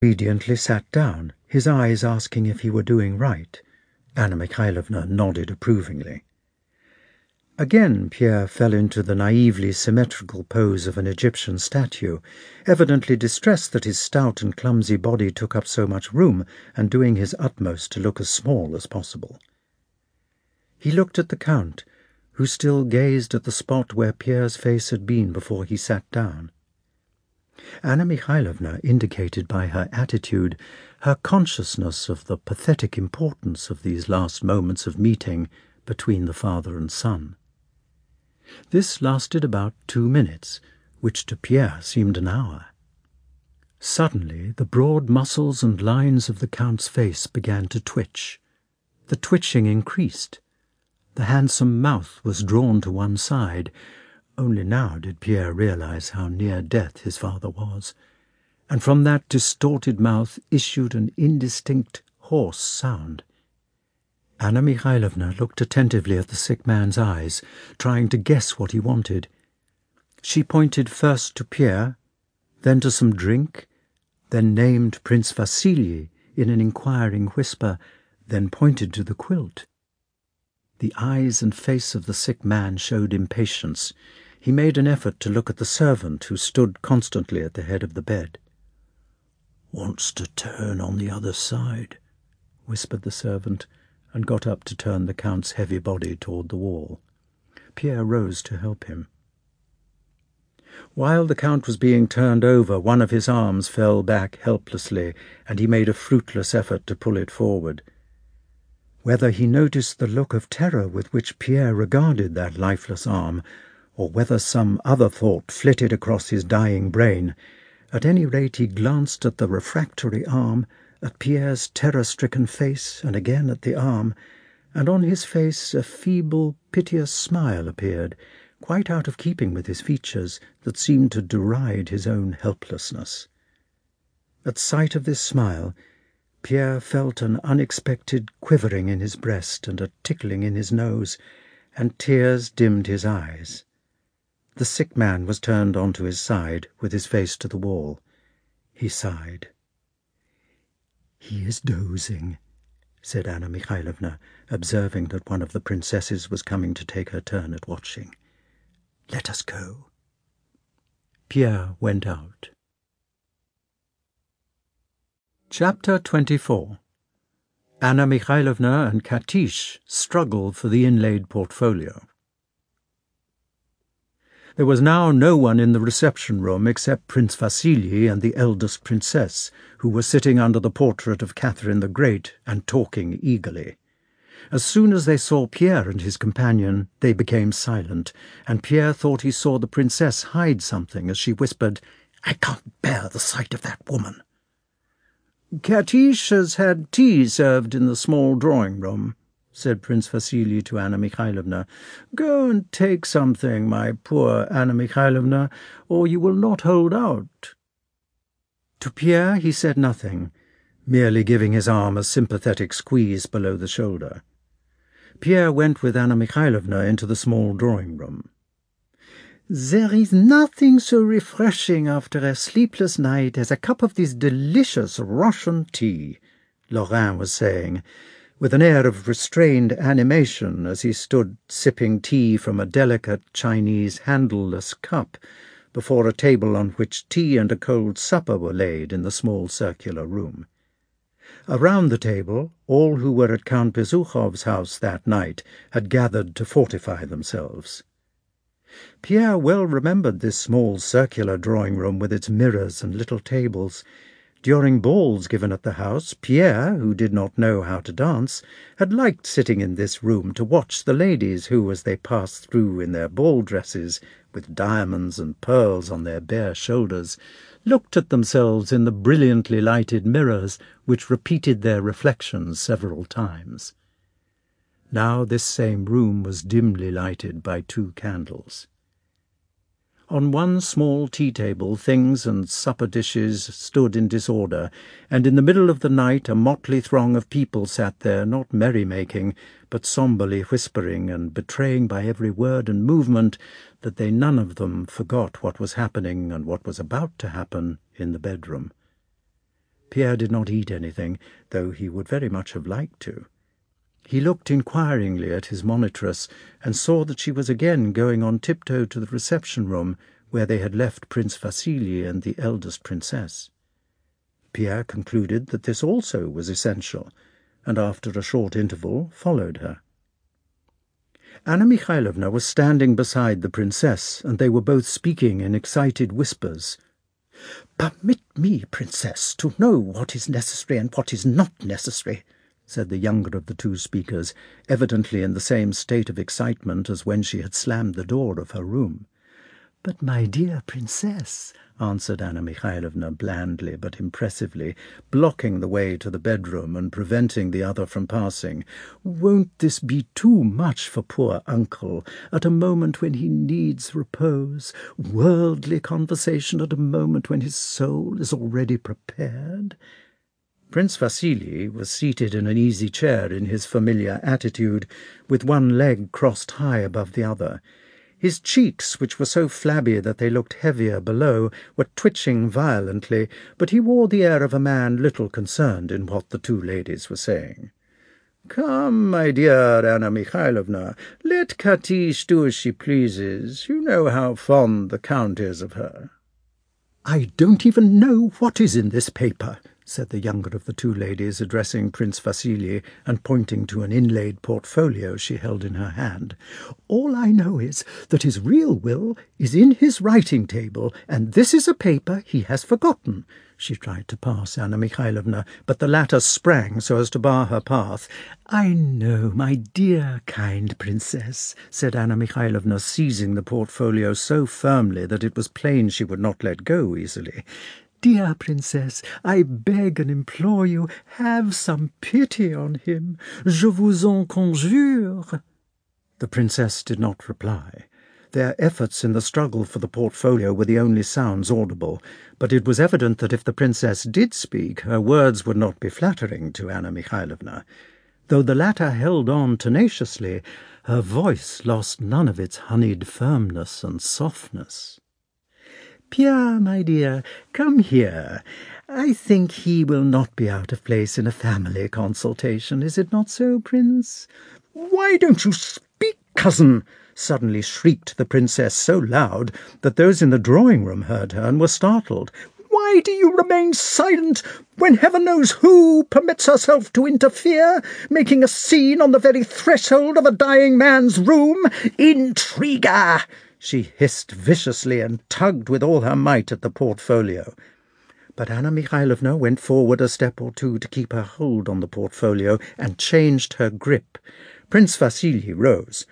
obediently sat down, his eyes asking if he were doing right. Anna Mikhaïlovna nodded approvingly. Again Pierre fell into the naively symmetrical pose of an Egyptian statue, evidently distressed that his stout and clumsy body took up so much room, and doing his utmost to look as small as possible. He looked at the Count, who still gazed at the spot where Pierre's face had been before he sat down. Anna Mikhaïlovna indicated by her attitude her consciousness of the pathetic importance of these last moments of meeting between the father and son. This lasted about 2 minutes, which to Pierre seemed an hour. Suddenly the broad muscles and lines of the Count's face began to twitch. The twitching increased. The handsome mouth was drawn to one side. Only now did Pierre realize how near death his father was, and from that distorted mouth issued an indistinct, hoarse sound. Anna Mikhaïlovna looked attentively at the sick man's eyes, trying to guess what he wanted. She pointed first to Pierre, then to some drink, then named Prince Vasíli in an inquiring whisper, then pointed to the quilt. The eyes and face of the sick man showed impatience. He made an effort to look at the servant who stood constantly at the head of the bed. "Wants to turn on the other side," whispered the servant, and got up to turn the Count's heavy body toward the wall. Pierre rose to help him. While the Count was being turned over, one of his arms fell back helplessly, and he made a fruitless effort to pull it forward. Whether he noticed the look of terror with which Pierre regarded that lifeless arm, or whether some other thought flitted across his dying brain, at any rate he glanced at the refractory arm, at Pierre's terror-stricken face, and again at the arm, and on his face a feeble, piteous smile appeared, quite out of keeping with his features, that seemed to deride his own helplessness. At sight of this smile, Pierre felt an unexpected quivering in his breast and a tickling in his nose, and tears dimmed his eyes. The sick man was turned onto his side, with his face to the wall. He sighed. "He is dozing," said Anna Mikhaïlovna, observing that one of the princesses was coming to take her turn at watching. "Let us go." Pierre went out. Chapter 24. Anna Mikhaïlovna and Katiche struggle for the inlaid portfolio. There was now no one in the reception-room except Prince Vasíli and the eldest princess, who were sitting under the portrait of Catherine the Great and talking eagerly. As soon as they saw Pierre and his companion, they became silent, and Pierre thought he saw the princess hide something as she whispered, "I can't bear the sight of that woman." "Katiche has had tea served in the small drawing-room," said Prince Vasíli to Anna Mikhaïlovna. "Go and take something, my poor Anna Mikhaïlovna, or you will not hold out." To Pierre he said nothing, merely giving his arm a sympathetic squeeze below the shoulder. Pierre went with Anna Mikhaïlovna into the small drawing-room. "There is nothing so refreshing after a sleepless night as a cup of this delicious Russian tea," Lorrain was saying, with an air of restrained animation as he stood sipping tea from a delicate Chinese handleless cup before a table on which tea and a cold supper were laid in the small circular room. Around the table, all who were at Count Bezúkhov's house that night had gathered to fortify themselves. Pierre well remembered this small circular drawing-room with its mirrors and little tables. During balls given at the house, Pierre, who did not know how to dance, had liked sitting in this room to watch the ladies who, as they passed through in their ball dresses, with diamonds and pearls on their bare shoulders, looked at themselves in the brilliantly lighted mirrors which repeated their reflections several times. Now this same room was dimly lighted by 2 candles. On one small tea-table things and supper dishes stood in disorder, and in the middle of the night a motley throng of people sat there, not merry-making, but somberly whispering and betraying by every word and movement that they none of them forgot what was happening and what was about to happen in the bedroom. Pierre did not eat anything, though he would very much have liked to. He looked inquiringly at his monitress and saw that she was again going on tiptoe to the reception-room where they had left Prince Vasíli and the eldest princess. Pierre concluded that this also was essential, and after a short interval followed her. Anna Mikhaïlovna was standing beside the princess, and they were both speaking in excited whispers. "Permit me, princess, to know what is necessary and what is not necessary," said the younger of the two speakers, evidently in the same state of excitement as when she had slammed the door of her room. "But, my dear princess," answered Anna Mikhaïlovna blandly but impressively, blocking the way to the bedroom and preventing the other from passing, "won't this be too much for poor uncle at a moment when he needs repose, worldly conversation at a moment when his soul is already prepared?" Prince Vasíli was seated in an easy chair in his familiar attitude, with one leg crossed high above the other. His cheeks, which were so flabby that they looked heavier below, were twitching violently, but he wore the air of a man little concerned in what the two ladies were saying. "Come, my dear Anna Mikhaïlovna, let Katiche do as she pleases. You know how fond the Count is of her." "I don't even know what is in this paper," said the younger of the two ladies, addressing Prince Vasíli and pointing to an inlaid portfolio she held in her hand. "All I know is that his real will is in his writing-table, and this is a paper he has forgotten." She tried to pass Anna Mikhaïlovna, but the latter sprang so as to bar her path. "I know, my dear, kind princess," said Anna Mikhaïlovna, seizing the portfolio so firmly that it was plain she would not let go easily. "Dear princess, I beg and implore you, have some pity on him. Je vous en conjure." The princess did not reply. Their efforts in the struggle for the portfolio were the only sounds audible, but it was evident that if the princess did speak, her words would not be flattering to Anna Mikhaïlovna. Though the latter held on tenaciously, her voice lost none of its honeyed firmness and softness. "Pierre, my dear, come here. I think he will not be out of place in a family consultation. Is it not so, Prince?" "Why don't you speak, cousin?" suddenly shrieked the princess so loud that those in the drawing-room heard her and were startled. "Why do you remain silent when heaven knows who permits herself to interfere, making a scene on the very threshold of a dying man's room? Intriguer!" she hissed viciously and tugged with all her might at the portfolio. But Anna Mikhaïlovna went forward a step or two to keep her hold on the portfolio and changed her grip. Prince Vasíli rose.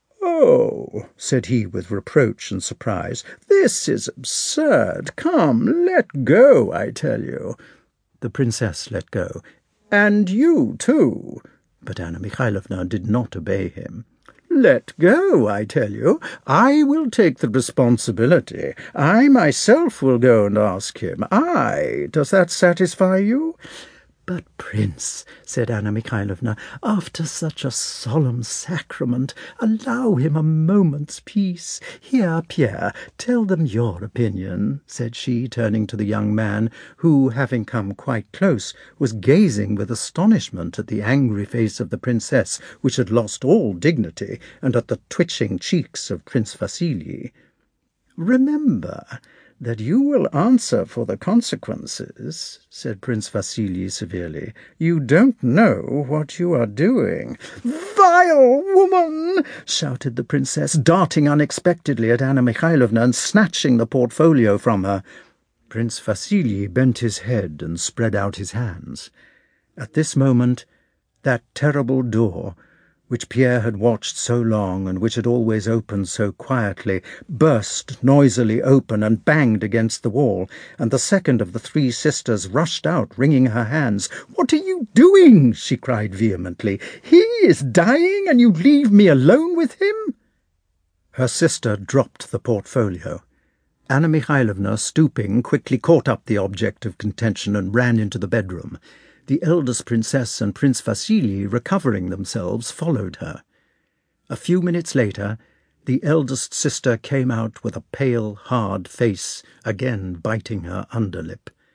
"Oh," said he with reproach and surprise, "this is absurd. Come, let go, I tell you." The princess let go. "And you too." But Anna Mikhaïlovna did not obey him. "Let go, I tell you. I will take the responsibility. I myself will go and ask him. Does that satisfy you?" "But, Prince," said Anna Mikhaïlovna, "after such a solemn sacrament, allow him a moment's peace. Here, Pierre, tell them your opinion," said she, turning to the young man, who, having come quite close, was gazing with astonishment at the angry face of the princess, which had lost all dignity, and at the twitching cheeks of Prince Vasíli. "Remember that you will answer for the consequences," said Prince Vasíli severely. "You don't know what you are doing." "Vile woman!" shouted the princess, darting unexpectedly at Anna Mikhaïlovna and snatching the portfolio from her. Prince Vasíli bent his head and spread out his hands. At this moment, that terrible door, which Pierre had watched so long and which had always opened so quietly, burst noisily open and banged against the wall, and the second of the three sisters rushed out, wringing her hands. "What are you doing?" she cried vehemently. "He is dying, and you leave me alone with him?" Her sister dropped the portfolio. Anna Mikhaïlovna, stooping, quickly caught up the object of contention and ran into the bedroom. The eldest princess and Prince Vasíli, recovering themselves, followed her. A few minutes later, the eldest sister came out with a pale, hard face, again biting her underlip.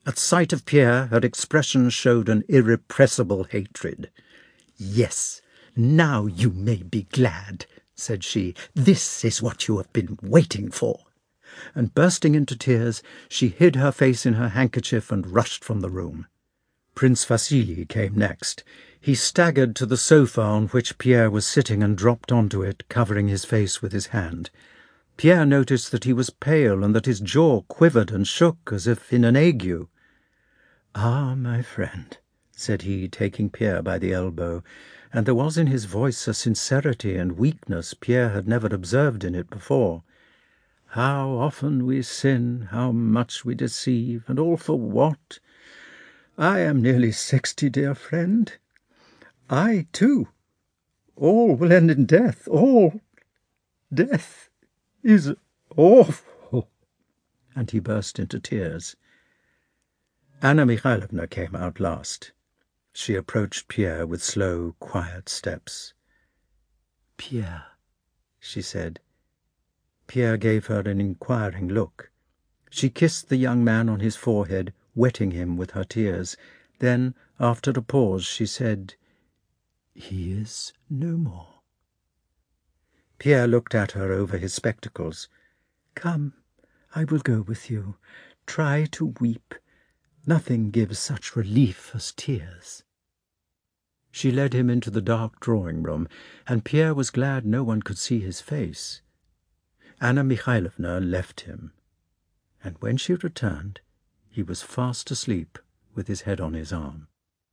At sight of Pierre, her expression showed an irrepressible hatred. "Yes, now you may be glad," said she. "This is what you have been waiting for." And bursting into tears, she hid her face in her handkerchief and rushed from the room. Prince Vasíli came next. He staggered to the sofa on which Pierre was sitting and dropped onto it, covering his face with his hand. Pierre noticed that he was pale and that his jaw quivered and shook as if in an ague. "Ah, my friend," said he, taking Pierre by the elbow, and there was in his voice a sincerity and weakness Pierre had never observed in it before. "How often we sin, how much we deceive, and all for what? I am nearly 60, dear friend. I, too. All will end in death, all. Death is awful." And he burst into tears. Anna Mikhaïlovna came out last. She approached Pierre with slow, quiet steps. "Pierre," she said. Pierre gave her an inquiring look. She kissed the young man on his forehead, wetting him with her tears. Then, after a pause, she said, "He is no more." Pierre looked at her over his spectacles. "Come, I will go with you. Try to weep. Nothing gives such relief as tears." She led him into the dark drawing-room, and Pierre was glad no one could see his face. Anna Mikhaïlovna left him, and when she returned, he was fast asleep with his head on his arm.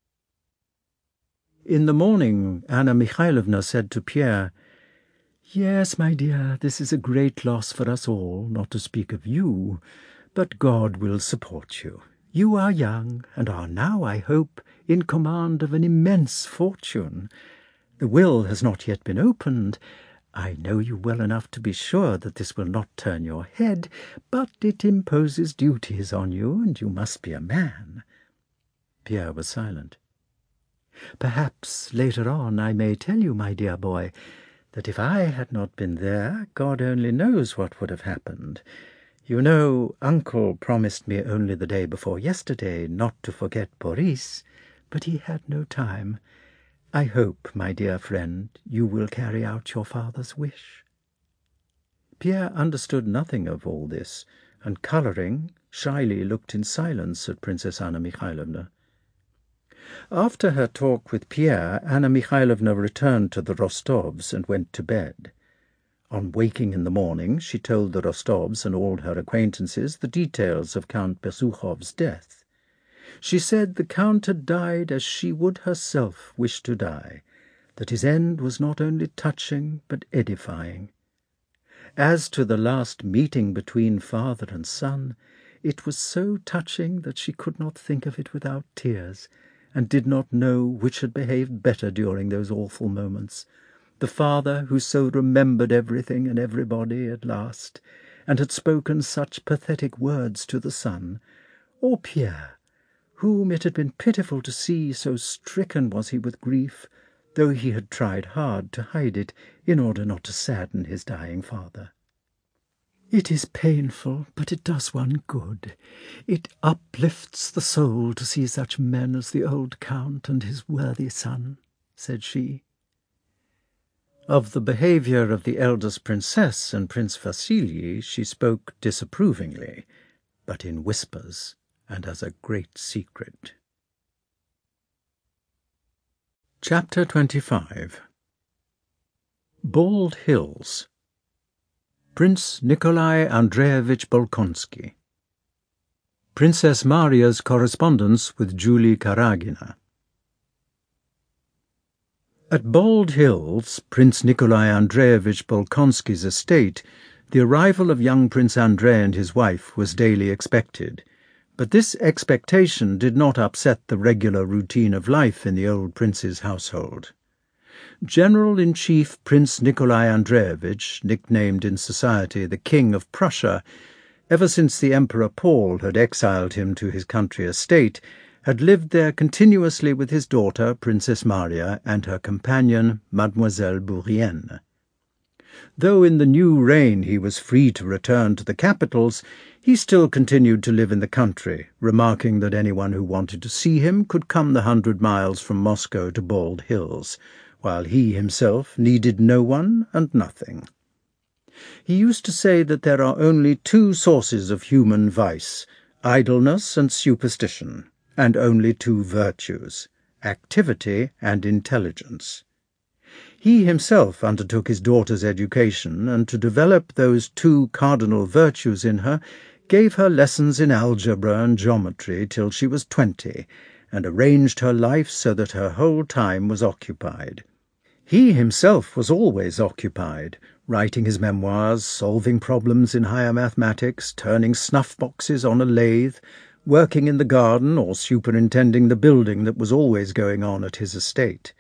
In the morning, Anna Mikhaïlovna said to Pierre, "Yes, my dear, this is a great loss for us all, not to speak of you, but God will support you. You are young, and are now, I hope, in command of an immense fortune. The will has not yet been opened. I know you well enough to be sure that this will not turn your head, but it imposes duties on you, and you must be a man." Pierre was silent. "Perhaps later on I may tell you, my dear boy, that if I had not been there, God only knows what would have happened. You know, Uncle promised me only the day before yesterday not to forget Boris, but he had no time. I hope, my dear friend, you will carry out your father's wish." Pierre understood nothing of all this, and, colouring, shyly looked in silence at Princess Anna Mikhaïlovna. After her talk with Pierre, Anna Mikhaïlovna returned to the Rostovs and went to bed. On waking in the morning, she told the Rostovs and all her acquaintances the details of Count Bezukhov's death. She said the Count had died as she would herself wish to die, that his end was not only touching but edifying. As to the last meeting between father and son, it was so touching that she could not think of it without tears, and did not know which had behaved better during those awful moments, the father who so remembered everything and everybody at last, and had spoken such pathetic words to the son, or Pierre, whom it had been pitiful to see, so stricken was he with grief, though he had tried hard to hide it in order not to sadden his dying father. "It is painful, but it does one good. It uplifts the soul to see such men as the old Count and his worthy son," said she. Of the behaviour of the eldest princess and Prince Vasíli she spoke disapprovingly, but in whispers and as a great secret. Chapter 25. Bald Hills. Prince Nikolai Andreevich Bolkonsky. Princess Maria's correspondence with Julie Karagina. At Bald Hills, Prince Nikolai Andreevich Bolkonsky's estate, the arrival of young Prince Andrei and his wife was daily expected, but this expectation did not upset the regular routine of life in the old prince's household. General-in-Chief Prince Nikolai Andreevich, nicknamed in society the King of Prussia, ever since the Emperor Paul had exiled him to his country estate, had lived there continuously with his daughter, Princess Maria, and her companion, Mademoiselle Bourienne. Though in the new reign he was free to return to the capitals, He still continued to live in the country, remarking that anyone who wanted to see him could come the 100 miles from Moscow to Bald Hills, while he himself needed no one and nothing. He used to say that there are only two sources of human vice, idleness and superstition, and only two virtues, activity and intelligence. He himself undertook his daughter's education, and to develop those two cardinal virtues in her, gave her lessons in algebra and geometry till she was 20, and arranged her life so that her whole time was occupied. He himself was always occupied, writing his memoirs, solving problems in higher mathematics, turning snuff-boxes on a lathe, working in the garden, or superintending the building that was always going on at his estate.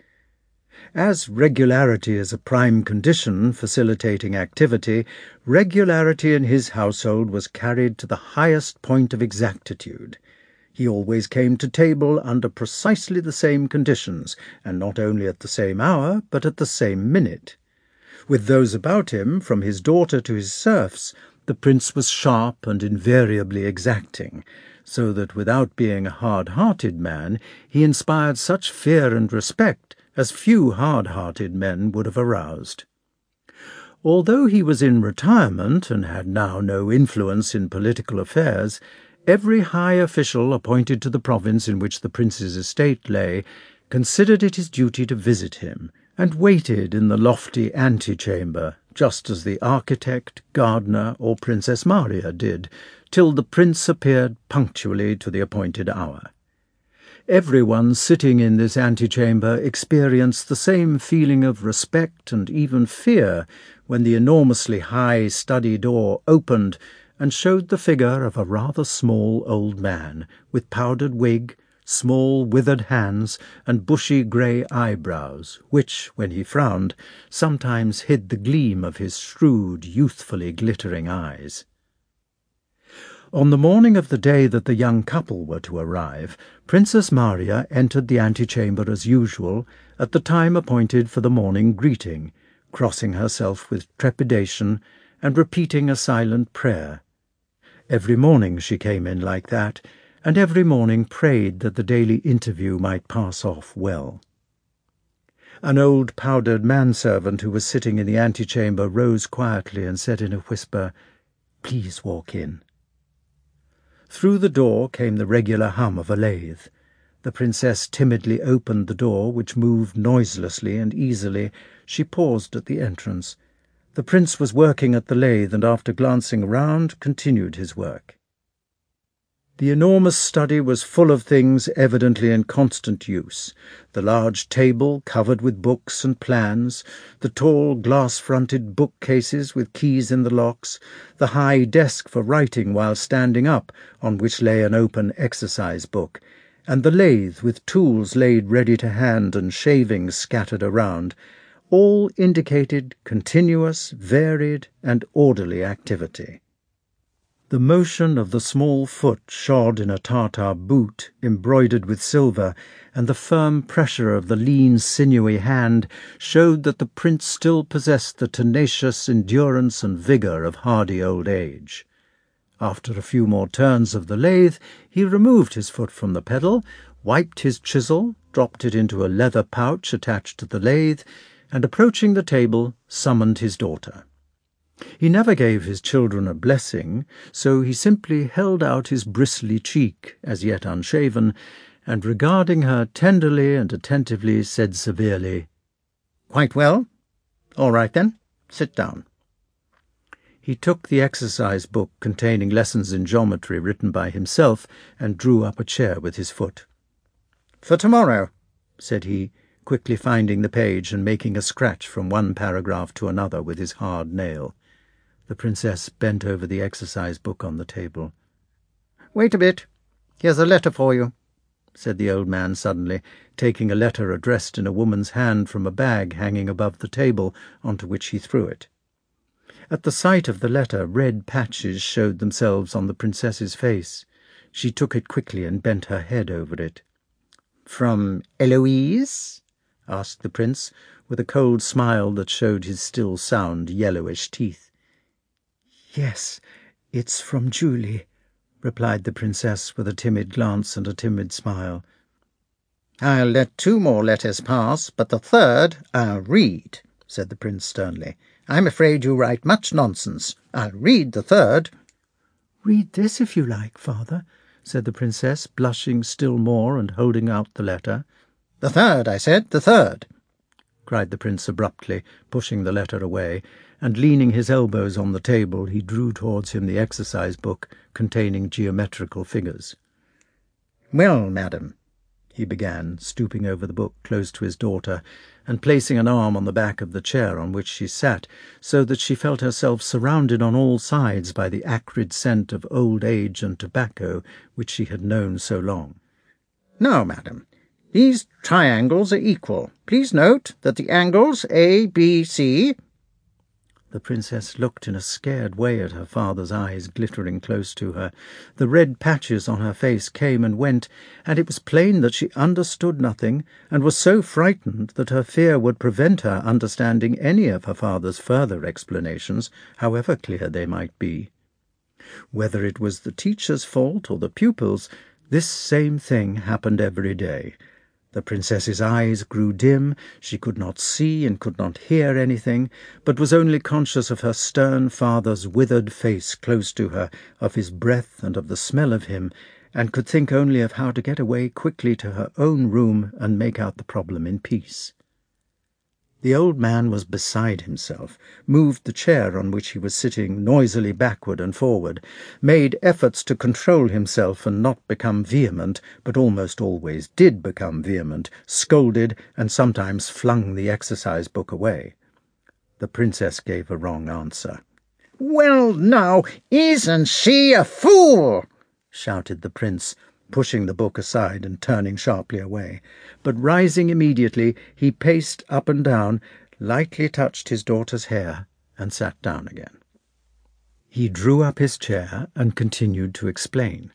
As regularity is a prime condition facilitating activity, regularity in his household was carried to the highest point of exactitude. He always came to table under precisely the same conditions, and not only at the same hour, but at the same minute. With those about him, from his daughter to his serfs, the prince was sharp and invariably exacting, so that without being a hard-hearted man, he inspired such fear and respect as few hard-hearted men would have aroused. Although he was in retirement and had now no influence in political affairs, every high official appointed to the province in which the prince's estate lay considered it his duty to visit him, and waited in the lofty antechamber, just as the architect, gardener, or Princess Maria did, till the prince appeared punctually to the appointed hour. Everyone sitting in this antechamber experienced the same feeling of respect and even fear when the enormously high study door opened and showed the figure of a rather small old man, with powdered wig, small withered hands, and bushy grey eyebrows, which, when he frowned, sometimes hid the gleam of his shrewd, youthfully glittering eyes. On the morning of the day that the young couple were to arrive, Princess Maria entered the antechamber as usual at the time appointed for the morning greeting, crossing herself with trepidation and repeating a silent prayer. Every morning she came in like that, and every morning prayed that the daily interview might pass off well. An old powdered manservant who was sitting in the antechamber rose quietly and said in a whisper, "Please walk in." Through the door came the regular hum of a lathe. The princess timidly opened the door, which moved noiselessly and easily. She paused at the entrance. The prince was working at the lathe, and after glancing round, continued his work. The enormous study was full of things evidently in constant use: the large table covered with books and plans, the tall glass-fronted bookcases with keys in the locks, the high desk for writing while standing up, on which lay an open exercise book, and the lathe with tools laid ready to hand and shavings scattered around, all indicated continuous, varied, and orderly activity. The motion of the small foot shod in a tartar boot embroidered with silver, and the firm pressure of the lean, sinewy hand showed that the prince still possessed the tenacious endurance and vigour of hardy old age. After a few more turns of the lathe, he removed his foot from the pedal, wiped his chisel, dropped it into a leather pouch attached to the lathe, and, approaching the table, summoned his daughter. He never gave his children a blessing, so he simply held out his bristly cheek, as yet unshaven, and, regarding her tenderly and attentively, said severely, "Quite well? All right, then. Sit down." He took the exercise book containing lessons in geometry written by himself, and drew up a chair with his foot. "For tomorrow," said he, quickly finding the page and making a scratch from one paragraph to another with his hard nail. The princess bent over the exercise book on the table. "Wait a bit. Here's a letter for you," said the old man suddenly, taking a letter addressed in a woman's hand from a bag hanging above the table, onto which he threw it. At the sight of the letter, red patches showed themselves on the princess's face. She took it quickly and bent her head over it. "From Eloise?" asked the prince, with a cold smile that showed his still sound, yellowish teeth. "Yes, "It's from Julie," replied the princess with a timid glance and a timid smile. "I'll let 2 more letters pass, but the 3rd I'll read," said the prince sternly. "I'm afraid you write much nonsense. I'll read the 3rd. "Read this if you like, father," said the princess, blushing still more and holding out the letter. "The 3rd, I said, the 3rd. cried the prince abruptly, pushing the letter away, and leaning his elbows on the table he drew towards him the exercise book containing geometrical figures. "Well, madam," he began, stooping over the book close to his daughter, and placing an arm on the back of the chair on which she sat, so that she felt herself surrounded on all sides by the acrid scent of old age and tobacco which she had known so long. "Now, madam, these triangles are equal. Please note that the angles A, B, C—" The princess looked in a scared way at her father's eyes glittering close to her. The red patches on her face came and went, and it was plain that she understood nothing, and was so frightened that her fear would prevent her understanding any of her father's further explanations, however clear they might be. Whether it was the teacher's fault or the pupil's, this same thing happened every day. The princess's eyes grew dim, she could not see and could not hear anything, but was only conscious of her stern father's withered face close to her, of his breath and of the smell of him, and could think only of how to get away quickly to her own room and make out the problem in peace. The old man was beside himself, moved the chair on which he was sitting noisily backward and forward, made efforts to control himself and not become vehement, but almost always did become vehement, scolded, and sometimes flung the exercise book away. The princess gave a wrong answer. "Well, now, isn't she a fool?" shouted the prince, pushing the book aside and turning sharply away. But rising immediately, he paced up and down, lightly touched his daughter's hair, and sat down again. He drew up his chair and continued to explain.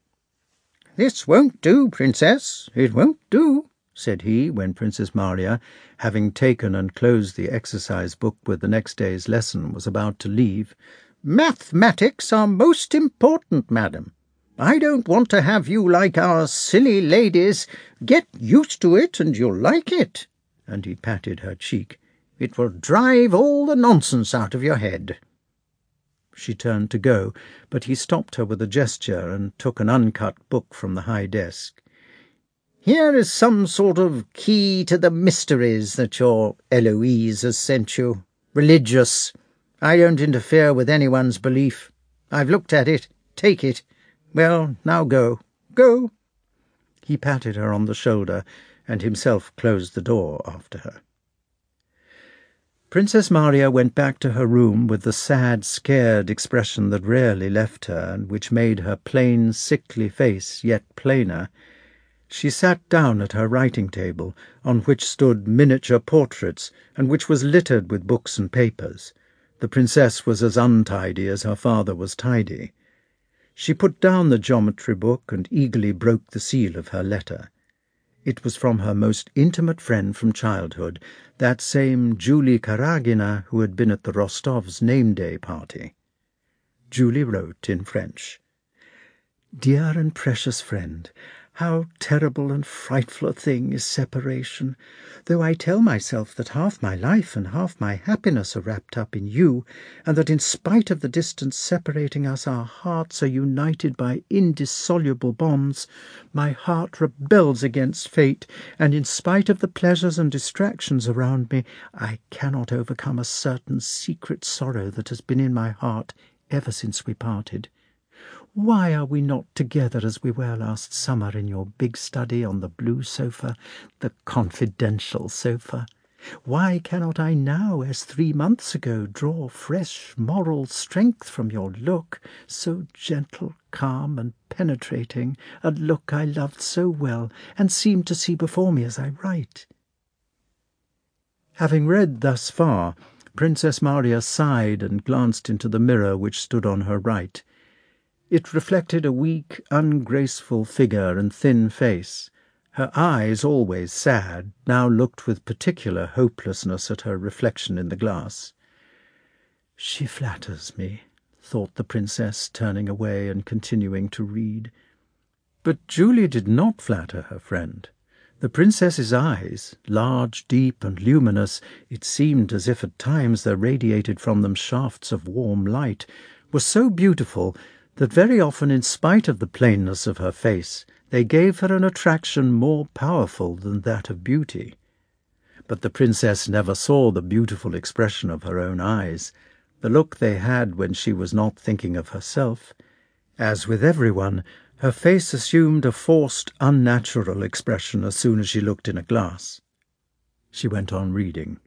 "This won't do, princess, it won't do," said he, when Princess Maria, having taken and closed the exercise book with the next day's lesson, was about to leave. "Mathematics are most important, madam. I don't want to have you like our silly ladies. Get used to it and you'll like it." And he patted her cheek. "It will drive all the nonsense out of your head." She turned to go, but he stopped her with a gesture and took an uncut book from the high desk. "Here is some sort of key to the mysteries that your Eloise has sent you. Religious. I don't interfere with anyone's belief. I've looked at it. Take it. Well, now go. Go." He patted her on the shoulder, and himself closed the door after her. Princess Maria went back to her room with the sad, scared expression that rarely left her, and which made her plain, sickly face yet plainer. She sat down at her writing-table, on which stood miniature portraits, and which was littered with books and papers. The princess was as untidy as her father was tidy. She put down the geometry book and eagerly broke the seal of her letter. It was from her most intimate friend from childhood, that same Julie Karagina who had been at the Rostovs' name-day party. Julie wrote in French, "Dear and precious friend, how terrible and frightful a thing is separation! Though I tell myself that half my life and half my happiness are wrapped up in you, and that in spite of the distance separating us, our hearts are united by indissoluble bonds, my heart rebels against fate, and in spite of the pleasures and distractions around me, I cannot overcome a certain secret sorrow that has been in my heart ever since we parted. Why are we not together as we were last summer in your big study on the blue sofa, the confidential sofa? Why cannot I now, as 3 months ago, draw fresh moral strength from your look, so gentle, calm, and penetrating, a look I loved so well, and seem to see before me as I write?" Having read thus far, Princess Maria sighed and glanced into the mirror which stood on her right. It reflected a weak, ungraceful figure and thin face. Her eyes, always sad, now looked with particular hopelessness at her reflection in the glass. "She flatters me," thought the princess, turning away and continuing to read. But Julie did not flatter her friend. The princess's eyes, large, deep, and luminous, it seemed as if at times there radiated from them shafts of warm light, were so beautiful that very often, in spite of the plainness of her face, they gave her an attraction more powerful than that of beauty. But the princess never saw the beautiful expression of her own eyes, the look they had when she was not thinking of herself. As with everyone, her face assumed a forced, unnatural expression as soon as she looked in a glass. She went on reading.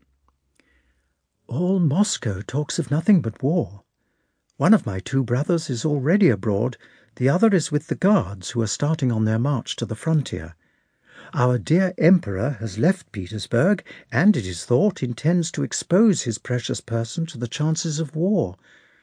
All Moscow talks of nothing but war. One of my 2 brothers is already abroad, the other is with the Guards who are starting on their march to the frontier. Our dear Emperor has left Petersburg, and, it is thought, intends to expose his precious person to the chances of war.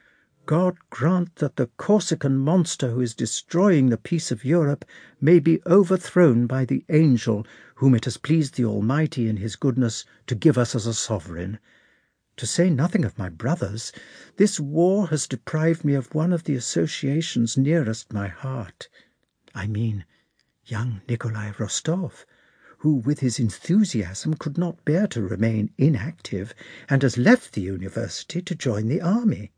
God grant that the Corsican monster who is destroying the peace of Europe may be overthrown by the angel whom it has pleased the Almighty in his goodness to give us as a sovereign. To say nothing of my brothers, this war has deprived me of one of the associations nearest my heart. I mean young Nikolai Rostov, who with his enthusiasm could not bear to remain inactive and has left the university to join the army.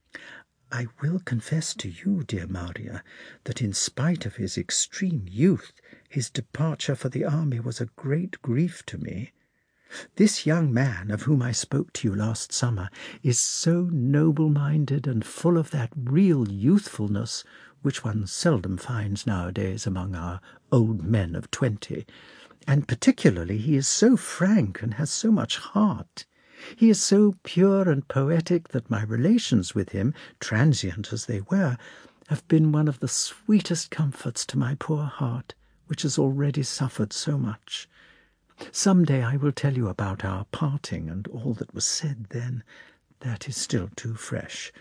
I will confess to you, dear Maria, that in spite of his extreme youth, his departure for the army was a great grief to me. This young man, of whom I spoke to you last summer, is so noble-minded and full of that real youthfulness which one seldom finds nowadays among our old men of 20, and particularly he is so frank and has so much heart. He is so pure and poetic that my relations with him, transient as they were, have been one of the sweetest comforts to my poor heart, which has already suffered so much. Some day I will tell you about our parting and all that was said then. That is still too fresh.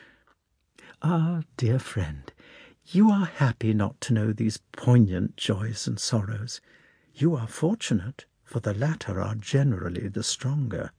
Ah, dear friend, you are happy not to know these poignant joys and sorrows. You are fortunate, for the latter are generally the stronger.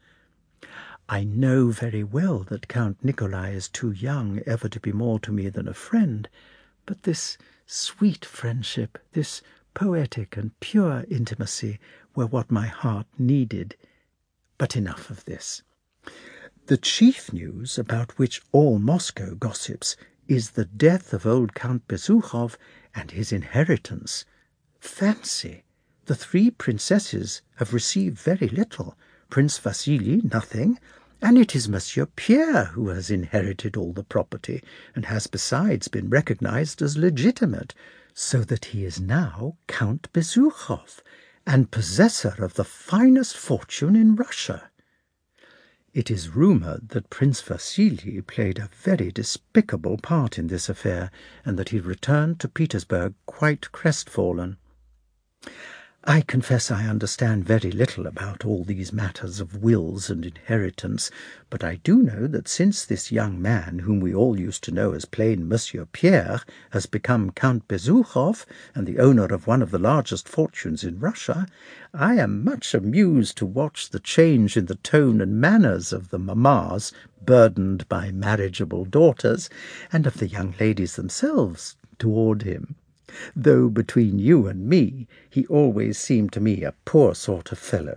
I know very well that Count Nikolai is too young ever to be more to me than a friend, but this sweet friendship, this poetic and pure intimacy, were what my heart needed. But enough of this. The chief news about which all Moscow gossips is the death of old Count Bezúkhov and his inheritance. Fancy! The 3 princesses have received very little, Prince Vasily nothing, and it is Monsieur Pierre who has inherited all the property, and has besides been recognized as legitimate, so that he is now Count Bezúkhov, and possessor of the finest fortune in Russia. It is rumoured that Prince Vasily played a very despicable part in this affair, and that he returned to Petersburg quite crestfallen. I confess I understand very little about all these matters of wills and inheritance, but I do know that since this young man, whom we all used to know as plain Monsieur Pierre, has become Count Bezúkhov and the owner of one of the largest fortunes in Russia, I am much amused to watch the change in the tone and manners of the mammas burdened by marriageable daughters, and of the young ladies themselves toward him. Though between you and me, he always seemed to me a poor sort of fellow.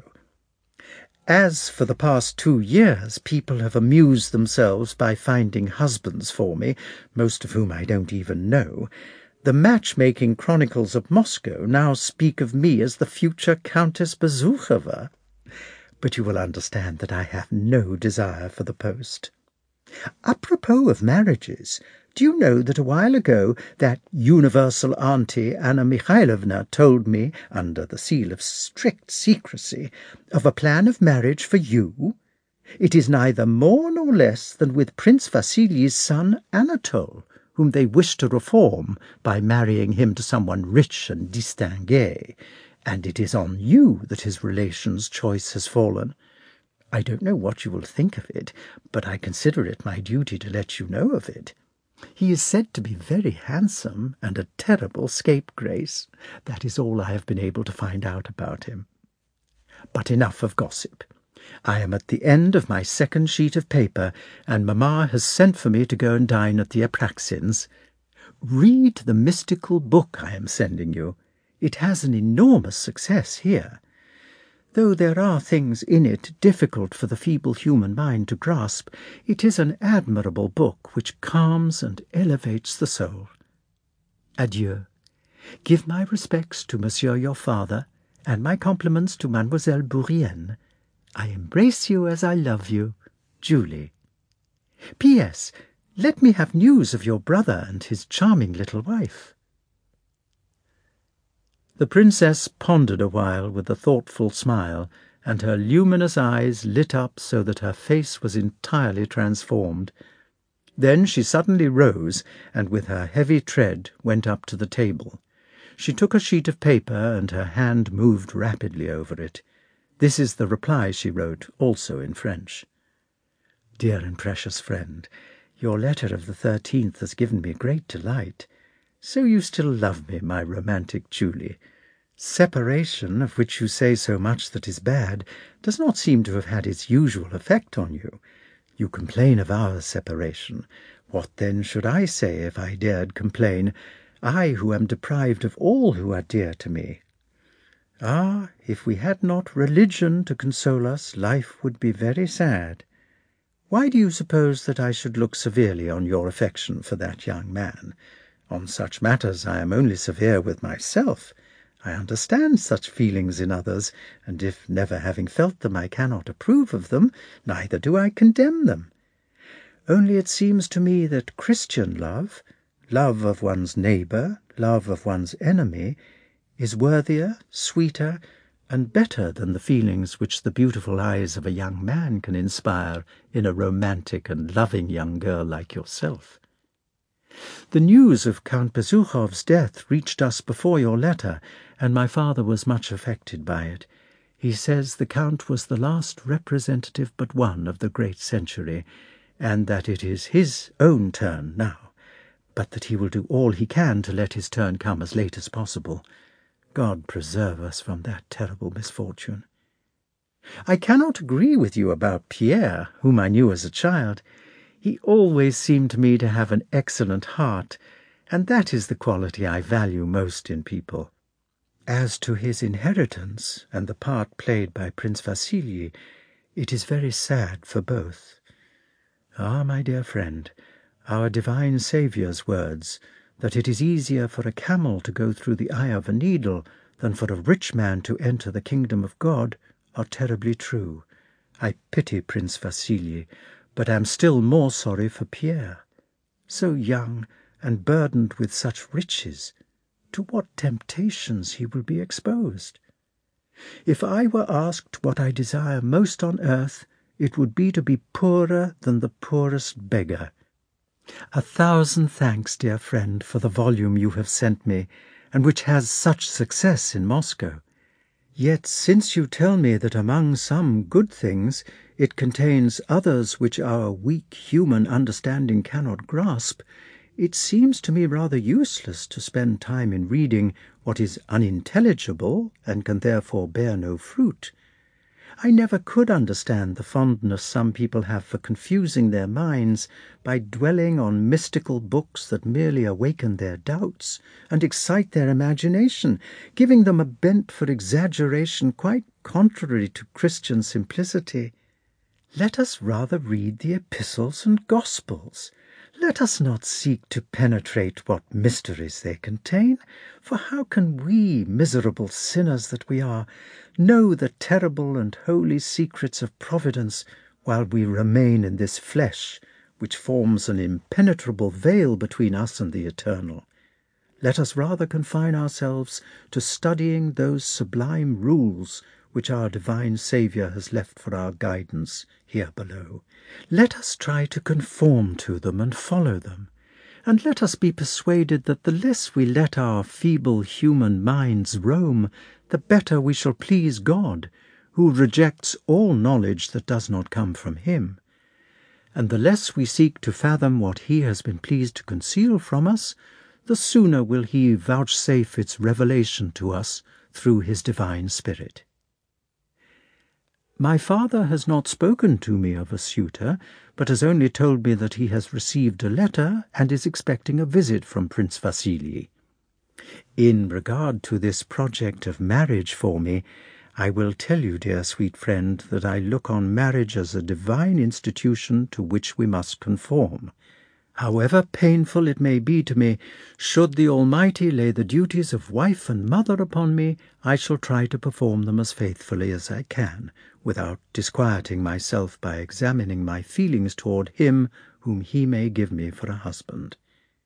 As for the past 2 years, people have amused themselves by finding husbands for me, most of whom I don't even know, the matchmaking chronicles of Moscow now speak of me as the future Countess Bezúkhova. But you will understand that I have no desire for the post. Apropos of marriages, do you know that a while ago that universal auntie Anna Mikhailovna told me, under the seal of strict secrecy, of a plan of marriage for you? It is neither more nor less than with Prince Vasily's son Anatole, whom they wish to reform by marrying him to someone rich and distingué, and it is on you that his relations' choice has fallen. I don't know what you will think of it, but I consider it my duty to let you know of it. He is said to be very handsome and a terrible scapegrace. That is all I have been able to find out about him. But enough of gossip. I am at the end of my second sheet of paper, and Mamma has sent for me to go and dine at the Apraxins. Read the mystical book I am sending you. It has an enormous success here. Though there are things in it difficult for the feeble human mind to grasp, it is an admirable book which calms and elevates the soul. Adieu. Give my respects to Monsieur your father, and my compliments to Mademoiselle Bourrienne. I embrace you as I love you, Julie. P.S. Let me have news of your brother and his charming little wife. The princess pondered a while with a thoughtful smile, and her luminous eyes lit up so that her face was entirely transformed. Then she suddenly rose, and with her heavy tread went up to the table. She took a sheet of paper, and her hand moved rapidly over it. This is the reply she wrote, also in French. Dear and precious friend, your letter of the 13th has given me great delight. So you still love me, my romantic Julie. Separation, of which you say so much that is bad, does not seem to have had its usual effect on you. You complain of our separation. What then should I say if I dared complain, I who am deprived of all who are dear to me? Ah, if we had not religion to console us, life would be very sad. Why do you suppose that I should look severely on your affection for that young man? On such matters I am only severe with myself. I understand such feelings in others, and if, never having felt them, I cannot approve of them, neither do I condemn them. Only it seems to me that Christian love, love of one's neighbour, love of one's enemy, is worthier, sweeter, and better than the feelings which the beautiful eyes of a young man can inspire in a romantic and loving young girl like yourself. The news of Count Bezukhov's death reached us before your letter, and my father was much affected by it. He says the Count was the last representative but one of the great century, and that it is his own turn now, but that he will do all he can to let his turn come as late as possible. God preserve us from that terrible misfortune. I cannot agree with you about Pierre, whom I knew as a child. He always seemed to me to have an excellent heart, and that is the quality I value most in people. As to his inheritance and the part played by Prince Vasíli, it is very sad for both. Ah, my dear friend, our divine Saviour's words, that it is easier for a camel to go through the eye of a needle than for a rich man to enter the kingdom of God, are terribly true. I pity Prince Vasíli, but am still more sorry for Pierre. So young and burdened with such riches, to what temptations he will be exposed. If I were asked what I desire most on earth, it would be to be poorer than the poorest beggar. 1,000 thanks, dear friend, for the volume you have sent me, and which has such success in Moscow. Yet since you tell me that among some good things it contains others which our weak human understanding cannot grasp, it seems to me rather useless to spend time in reading what is unintelligible and can therefore bear no fruit. I never could understand the fondness some people have for confusing their minds by dwelling on mystical books that merely awaken their doubts and excite their imagination, giving them a bent for exaggeration quite contrary to Christian simplicity. Let us rather read the epistles and gospels. Let us not seek to penetrate what mysteries they contain, for how can we, miserable sinners that we are, know the terrible and holy secrets of Providence while we remain in this flesh, which forms an impenetrable veil between us and the eternal? Let us rather confine ourselves to studying those sublime rules which our divine Saviour has left for our guidance here below. Let us try to conform to them and follow them, and let us be persuaded that the less we let our feeble human minds roam, the better we shall please God, who rejects all knowledge that does not come from him. And the less we seek to fathom what he has been pleased to conceal from us, the sooner will he vouchsafe its revelation to us through his divine Spirit. My father has not spoken to me of a suitor, but has only told me that he has received a letter and is expecting a visit from Prince Vasíli. In regard to this project of marriage for me, I will tell you, dear sweet friend, that I look on marriage as a divine institution to which we must conform. However painful it may be to me, should the Almighty lay the duties of wife and mother upon me, I shall try to perform them as faithfully as I can, without disquieting myself by examining my feelings toward him whom he may give me for a husband.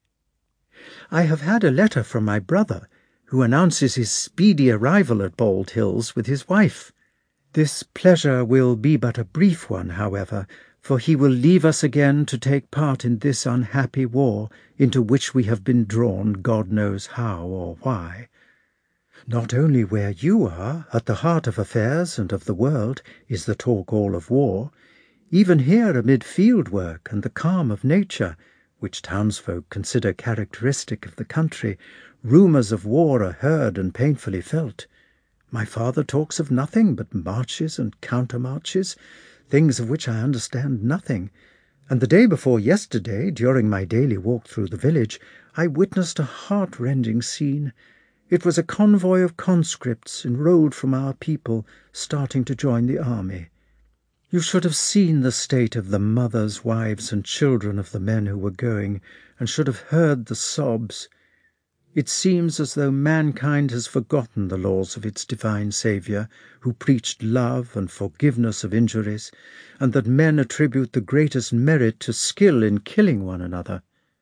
I have had a letter from my brother, who announces his speedy arrival at Bald Hills with his wife. This pleasure will be but a brief one, however, for he will leave us again to take part in this unhappy war into which we have been drawn, God knows how or why. Not only where you are, at the heart of affairs and of the world, is the talk all of war. Even here amid field work and the calm of nature, which townsfolk consider characteristic of the country, rumours of war are heard and painfully felt. My father talks of nothing but marches and countermarches, things of which I understand nothing, and the day before yesterday, during my daily walk through the village, I witnessed a heart-rending scene. It was a convoy of conscripts enrolled from our people starting to join the army. You should have seen the state of the mothers, wives, and children of the men who were going, and should have heard the sobs. It seems as though mankind has forgotten the laws of its divine Saviour, who preached love and forgiveness of injuries, and that men attribute the greatest merit to skill in killing one another.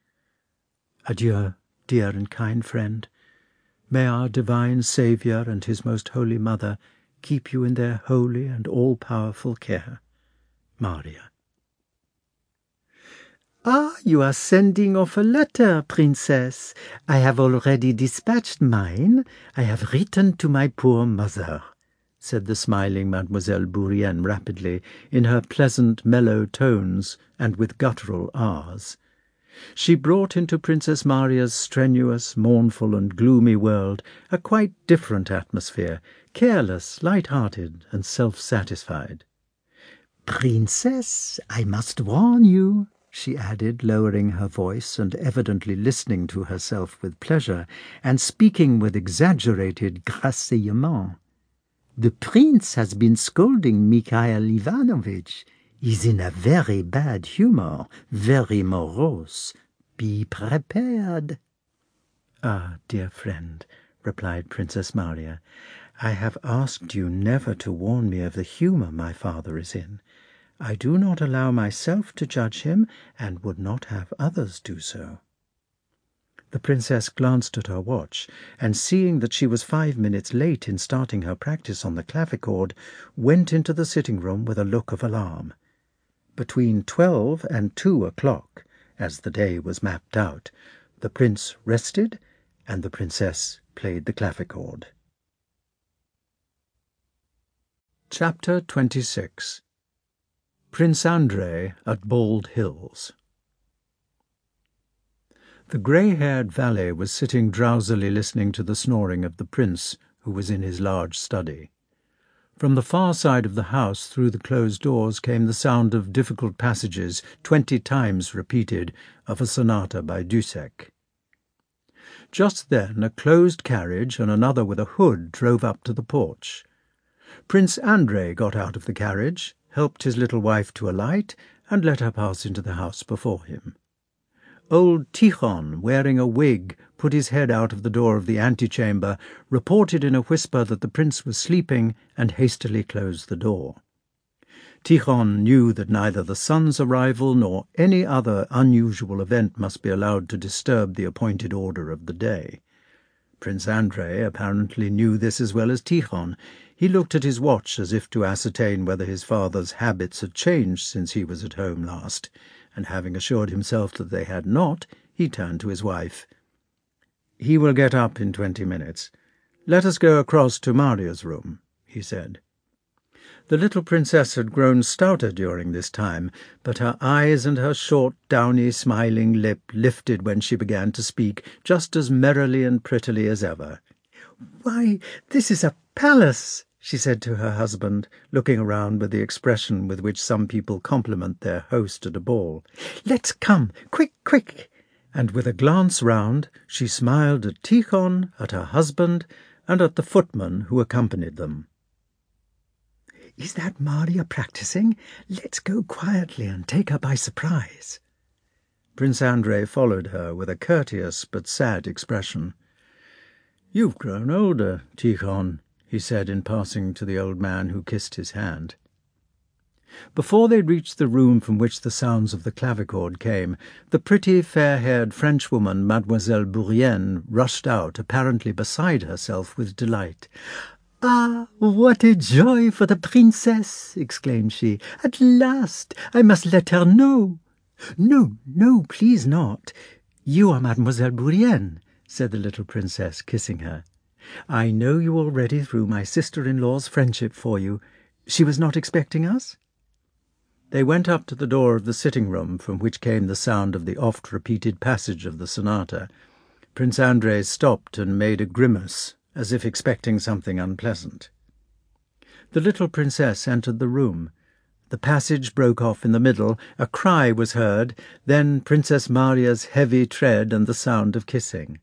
Adieu, dear and kind friend. May our divine Saviour and his most holy Mother keep you in their holy and all-powerful care. Maria. Ah, you are sending off a letter, Princess. I have already dispatched mine. I have written to my poor mother, said the smiling Mademoiselle Bourienne rapidly, in her pleasant, mellow tones, and with guttural R's. She brought into Princess Maria's strenuous, mournful, and gloomy world a quite different atmosphere, careless, light-hearted, and self-satisfied. "Princess, I must warn you," she added, lowering her voice and evidently listening to herself with pleasure, and speaking with exaggerated grasseyement. "The prince has been scolding Mikhail Ivanovitch. He's in a very bad humour, very morose. Be prepared." "Ah, dear friend," replied Princess Maria, "I have asked you never to warn me of the humour my father is in. I do not allow myself to judge him, and would not have others do so." The princess glanced at her watch, and seeing that she was 5 minutes late in starting her practice on the clavichord, went into the sitting-room with a look of alarm. Between 12 and 2 o'clock, as the day was mapped out, the prince rested, and the princess played the clavichord. Chapter 26. Prince Andrei at Bald Hills. The grey-haired valet was sitting drowsily listening to the snoring of the prince, who was in his large study. From the far side of the house, through the closed doors, came the sound of difficult passages, 20 times repeated, of a sonata by Dussek. Just then a closed carriage and another with a hood drove up to the porch. Prince Andrei got out of the carriage, helped his little wife to alight, and let her pass into the house before him. Old Tikhon, wearing a wig, put his head out of the door of the antechamber, reported in a whisper that the prince was sleeping, and hastily closed the door. Tikhon knew that neither the son's arrival nor any other unusual event must be allowed to disturb the appointed order of the day. Prince Andrei apparently knew this as well as Tikhon. He looked at his watch as if to ascertain whether his father's habits had changed since he was at home last, and having assured himself that they had not, he turned to his wife. "He will get up in 20 minutes. Let us go across to Maria's room," he said. The little princess had grown stouter during this time, but her eyes and her short, downy, smiling lip lifted when she began to speak, just as merrily and prettily as ever. "Why, this is a palace," she said to her husband, looking around with the expression with which some people compliment their host at a ball. "Let's come! Quick, quick!" And with a glance round, she smiled at Tikhon, at her husband, and at the footman who accompanied them. "Is that Maria practising? Let's go quietly and take her by surprise." Prince Andrei followed her with a courteous but sad expression. "You've grown older, Tikhon," he said in passing to the old man, who kissed his hand. Before they reached the room from which the sounds of the clavichord came, the pretty, fair-haired Frenchwoman, Mademoiselle Bourienne, rushed out, apparently beside herself with delight. "Ah, what a joy for the princess!" exclaimed she. "At last! I must let her know." "No, no, please not. You are Mademoiselle Bourienne," said the little princess, kissing her. "I know you already through my sister-in-law's friendship for you. She was not expecting us?" They went up to the door of the sitting-room, from which came the sound of the oft-repeated passage of the sonata. Prince Andrei stopped and made a grimace, as if expecting something unpleasant. The little princess entered the room. The passage broke off in the middle, a cry was heard, then Princess Maria's heavy tread and the sound of kissing.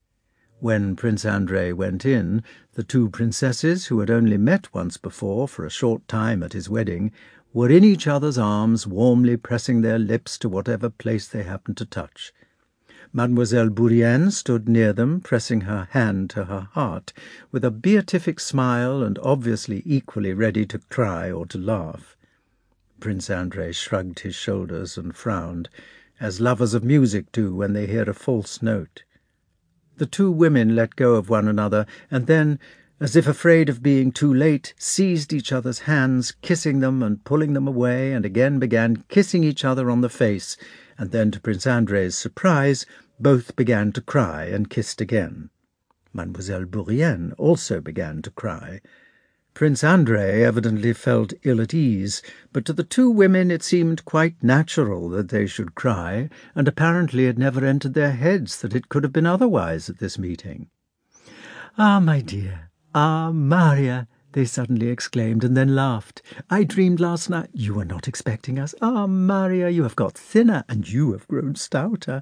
When Prince Andrei went in, the two princesses, who had only met once before for a short time at his wedding, were in each other's arms, warmly pressing their lips to whatever place they happened to touch. Mademoiselle Bourienne stood near them, pressing her hand to her heart, with a beatific smile and obviously equally ready to cry or to laugh. Prince Andrei shrugged his shoulders and frowned, as lovers of music do when they hear a false note. The two women let go of one another, and then, as if afraid of being too late, seized each other's hands, kissing them and pulling them away, and again began kissing each other on the face, and then, to Prince Andrei's surprise, both began to cry and kissed again. Mademoiselle Bourienne also began to cry. Prince Andrei evidently felt ill at ease, but to the two women it seemed quite natural that they should cry, and apparently it never entered their heads that it could have been otherwise at this meeting. "Ah, my dear! Ah, Maria!" they suddenly exclaimed, and then laughed. "I dreamed last night you were not expecting us. Ah, Maria, you have got thinner, and you have grown stouter."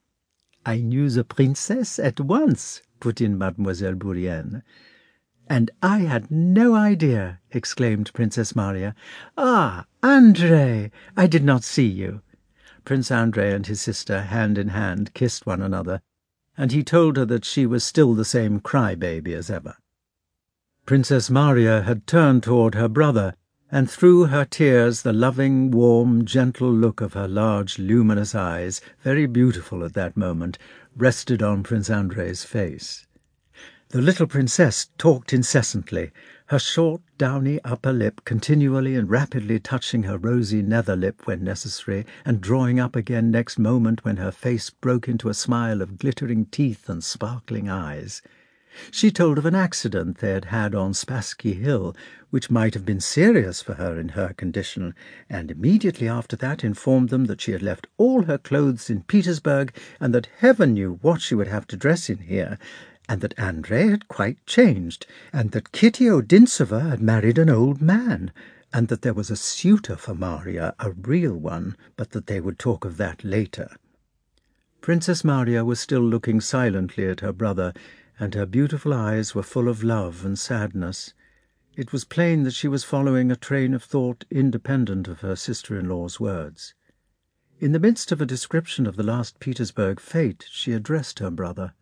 "I knew the princess at once," put in Mademoiselle Bourienne. "And I had no idea," exclaimed Princess Maria. "Ah, Andrei, I did not see you." Prince Andrei and his sister, hand in hand, kissed one another, and he told her that she was still the same cry-baby as ever. Princess Maria had turned toward her brother, and through her tears the loving, warm, gentle look of her large, luminous eyes, very beautiful at that moment, rested on Prince Andrei's face. The little princess talked incessantly, her short, downy upper lip continually and rapidly touching her rosy nether lip when necessary, and drawing up again next moment when her face broke into a smile of glittering teeth and sparkling eyes. She told of an accident they had had on Spassky Hill, which might have been serious for her in her condition, and immediately after that informed them that she had left all her clothes in Petersburg, and that heaven knew what she would have to dress in here, and that Andrei had quite changed, and that Kitty Odintsova had married an old man, and that there was a suitor for Maria, a real one, but that they would talk of that later. Princess Maria was still looking silently at her brother, and her beautiful eyes were full of love and sadness. It was plain that she was following a train of thought independent of her sister-in-law's words. In the midst of a description of the last Petersburg fete, she addressed her brother.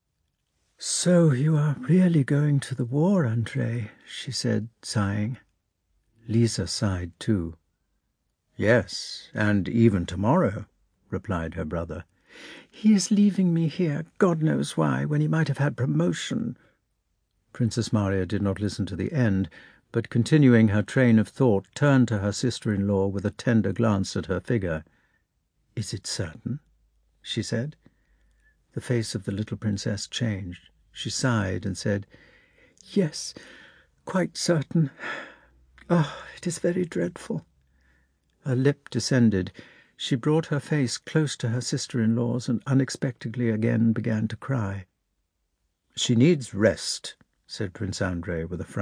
"So you are really going to the war, Andrei," she said, sighing. Lisa sighed too. "Yes, and even tomorrow," replied her brother. "He is leaving me here, God knows why, when he might have had promotion." Princess Maria did not listen to the end, but continuing her train of thought, turned to her sister-in-law with a tender glance at her figure. "Is it certain?" she said. The face of the little princess changed. She sighed and said, "Yes, quite certain. Ah, it is very dreadful." Her lip descended. She brought her face close to her sister-in-law's and unexpectedly again began to cry. "She needs rest," said Prince Andrei with a frown.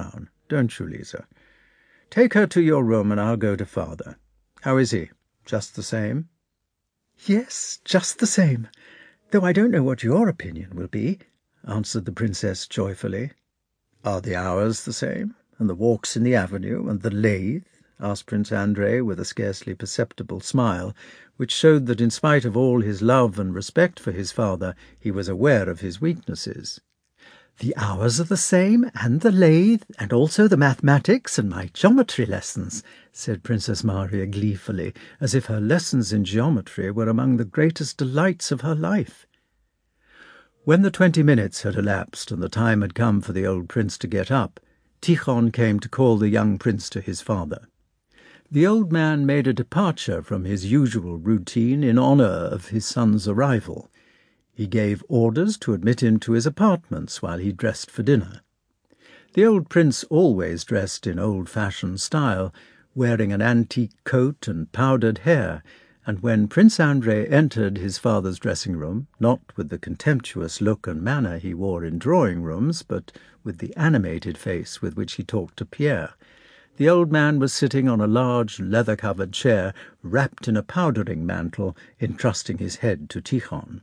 don't you, Lisa? Take her to your room, and I'll go to father. How is he? Just the same?" "Yes, just the same, though I don't know what your opinion will be," answered the princess joyfully. "Are the hours the same, and the walks in the avenue, and the lathe?" asked Prince Andrei with a scarcely perceptible smile, which showed that in spite of all his love and respect for his father, he was aware of his weaknesses. "The hours are the same, and the lathe, and also the mathematics and my geometry lessons," said Princess Maria gleefully, as if her lessons in geometry were among the greatest delights of her life. When the 20 minutes had elapsed and the time had come for the old prince to get up, Tikhon came to call the young prince to his father. The old man made a departure from his usual routine in honour of his son's arrival. He gave orders to admit him to his apartments while he dressed for dinner. The old prince always dressed in old-fashioned style, wearing an antique coat and powdered hair, and when Prince Andrei entered his father's dressing-room, not with the contemptuous look and manner he wore in drawing-rooms, but with the animated face with which he talked to Pierre, the old man was sitting on a large leather-covered chair, wrapped in a powdering mantle, entrusting his head to Tikhon.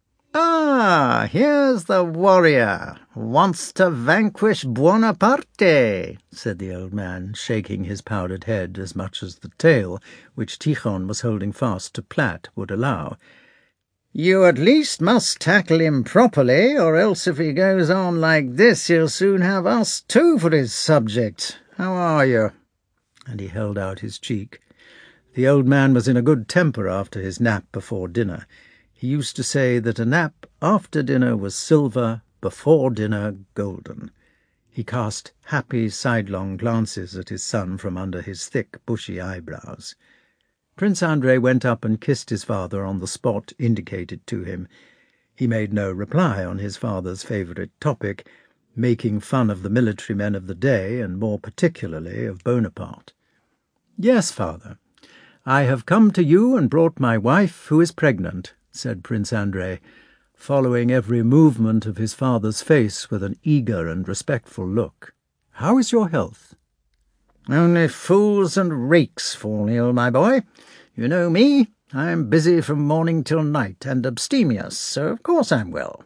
"Ah, here's the warrior, wants to vanquish Buonaparte," said the old man, shaking his powdered head as much as the tail, which Tikhon was holding fast to plait, would allow. "You at least must tackle him properly, or else if he goes on like this he'll soon have us too for his subject. How are you?" And he held out his cheek. The old man was in a good temper after his nap before dinner. He used to say that a nap after dinner was silver, before dinner golden. He cast happy sidelong glances at his son from under his thick, bushy eyebrows. Prince Andrei went up and kissed his father on the spot indicated to him. He made no reply on his father's favourite topic, making fun of the military men of the day, and more particularly of Bonaparte. "Yes, father, I have come to you and brought my wife, who is pregnant," said Prince Andrei, following every movement of his father's face with an eager and respectful look. "How is your health?" "Only fools and rakes fall ill, my boy. You know me, I am busy from morning till night, and abstemious, so of course I'm well."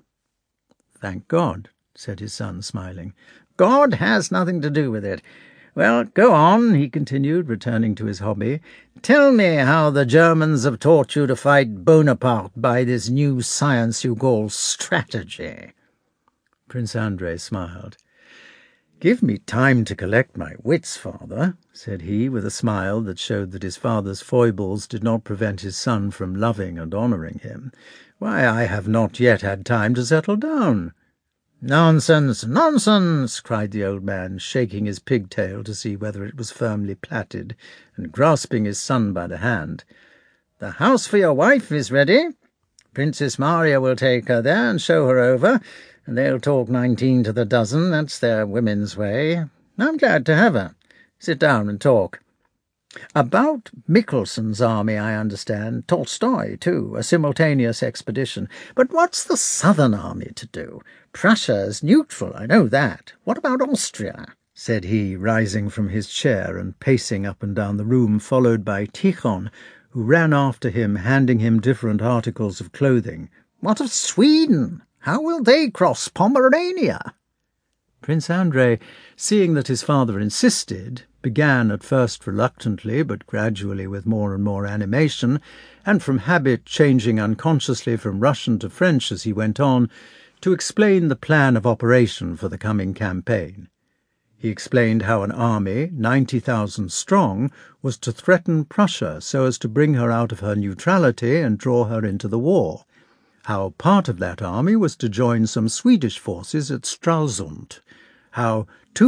"Thank God," said his son, smiling. "God has nothing to do with it. Well, go on," he continued, returning to his hobby. "Tell me how the Germans have taught you to fight Bonaparte by this new science you call strategy." Prince Andrei smiled. "Give me time to collect my wits, father," said he, with a smile that showed that his father's foibles did not prevent his son from loving and honouring him. "Why, I have not yet had time to settle down." "Nonsense, nonsense!" cried the old man, shaking his pigtail to see whether it was firmly plaited, and grasping his son by the hand. "The house for your wife is ready. Princess Maria will take her there and show her over, and they'll talk 19 to the dozen. That's their women's way. I'm glad to have her. Sit down and talk. About Mickelson's army, I understand. Tolstoy, too, a simultaneous expedition. But what's the southern army to do? Prussia's neutral, I know that. What about Austria?" said he, rising from his chair and pacing up and down the room, followed by Tikhon, who ran after him, handing him different articles of clothing. "What of Sweden? How will they cross Pomerania?" Prince Andrei, seeing that his father insisted, began at first reluctantly, but gradually with more and more animation, and from habit changing unconsciously from Russian to French as he went on, to explain the plan of operation for the coming campaign. He explained how an army, 90,000 strong, was to threaten Prussia so as to bring her out of her neutrality and draw her into the war, how part of that army was to join some Swedish forces at Stralsund, how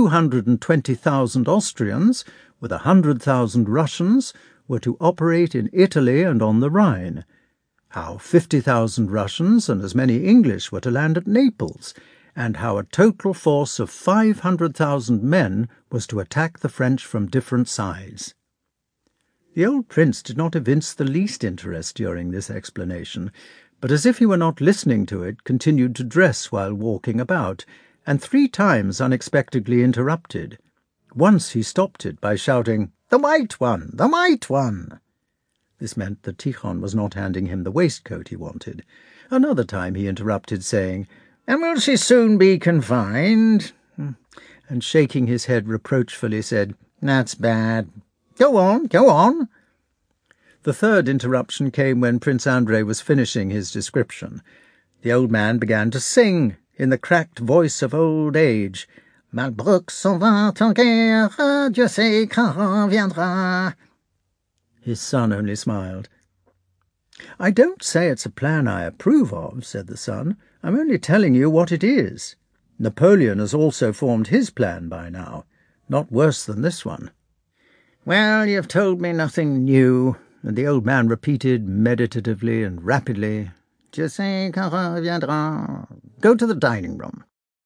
220,000 Austrians, with 100,000 Russians, were to operate in Italy and on the Rhine, how 50,000 Russians and as many English were to land at Naples, and how a total force of 500,000 men was to attack the French from different sides. The old prince did not evince the least interest during this explanation, but as if he were not listening to it, continued to dress while walking about, and 3 times unexpectedly interrupted. At once he stopped it by shouting, "The white one! The white one!" This meant that Tikhon was not handing him the waistcoat he wanted. Another time he interrupted, saying, "And will she soon be confined?" and shaking his head reproachfully said, "That's bad. Go on, go on." The third interruption came when Prince Andrei was finishing his description. The old man began to sing, in the cracked voice of old age, "Malbrook s'en va en guerre, Dieu sait quand reviendra." His son only smiled. "I don't say it's a plan I approve of," said the son. "I'm only telling you what it is. Napoleon has also formed his plan by now. Not worse than this one." "Well, you've told me nothing new," and the old man repeated meditatively and rapidly, "Je sais quand reviendra. Go to the dining room."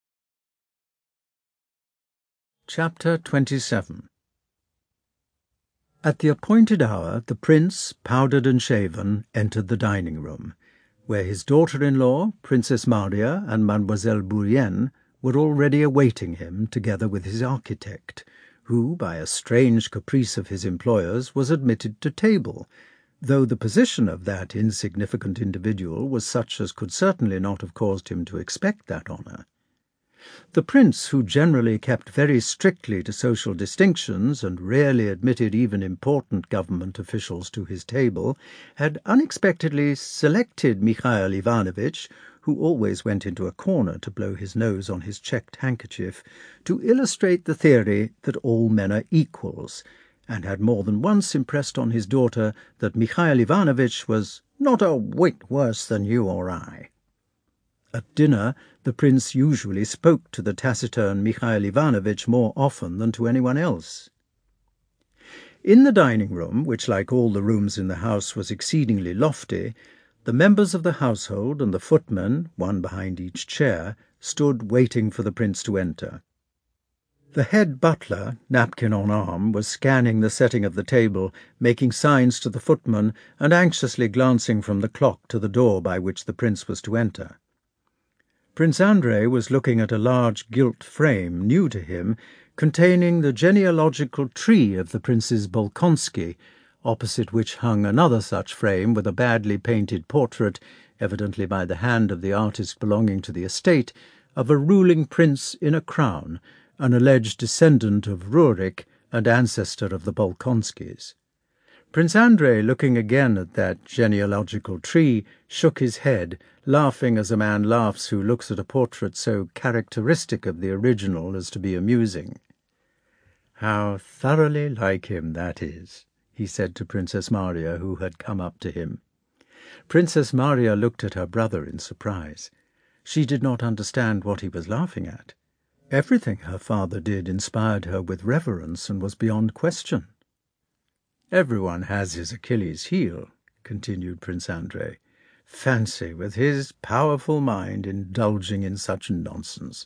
Chapter 27. At the appointed hour, the prince, powdered and shaven, entered the dining-room, where his daughter-in-law, Princess Maria, and Mademoiselle Bourienne were already awaiting him, together with his architect, who, by a strange caprice of his employers, was admitted to table, though the position of that insignificant individual was such as could certainly not have caused him to expect that honour. The prince, who generally kept very strictly to social distinctions and rarely admitted even important government officials to his table, had unexpectedly selected Mikhail Ivanovitch, who always went into a corner to blow his nose on his checked handkerchief, to illustrate the theory that all men are equals, and had more than once impressed on his daughter that Mikhail Ivanovitch was not a whit worse than you or I. At dinner, the prince usually spoke to the taciturn Mikhail Ivanovitch more often than to anyone else. In the dining-room, which like all the rooms in the house was exceedingly lofty, the members of the household and the footmen, one behind each chair, stood waiting for the prince to enter. The head butler, napkin on arm, was scanning the setting of the table, making signs to the footman, and anxiously glancing from the clock to the door by which the prince was to enter. Prince Andrei was looking at a large gilt frame, new to him, containing the genealogical tree of the Princes Bolkonsky, opposite which hung another such frame with a badly painted portrait, evidently by the hand of the artist belonging to the estate, of a ruling prince in a crown, an alleged descendant of Rurik and ancestor of the Bolkonskys. Prince Andrei, looking again at that genealogical tree, shook his head, laughing as a man laughs who looks at a portrait so characteristic of the original as to be amusing. "How thoroughly like him that is," he said to Princess Maria, who had come up to him. Princess Maria looked at her brother in surprise. She did not understand what he was laughing at. Everything her father did inspired her with reverence and was beyond question. "Everyone has his Achilles' heel," continued Prince Andrei. "Fancy, with his powerful mind, indulging in such nonsense."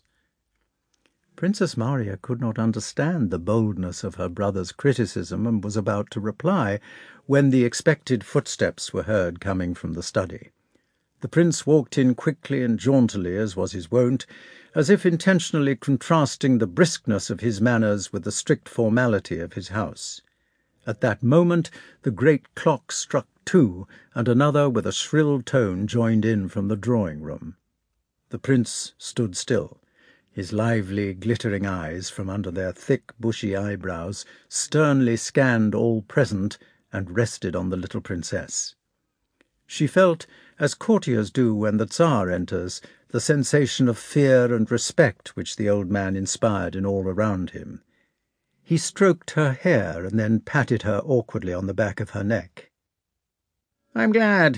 Princess Maria could not understand the boldness of her brother's criticism and was about to reply, when the expected footsteps were heard coming from the study. The prince walked in quickly and jauntily, as was his wont, as if intentionally contrasting the briskness of his manners with the strict formality of his house. At that moment the great clock struck 2, and another with a shrill tone joined in from the drawing-room. The prince stood still. His lively, glittering eyes, from under their thick, bushy eyebrows, sternly scanned all present and rested on the little princess. She felt, as courtiers do when the Tsar enters, the sensation of fear and respect which the old man inspired in all around him. He stroked her hair and then patted her awkwardly on the back of her neck. "I'm glad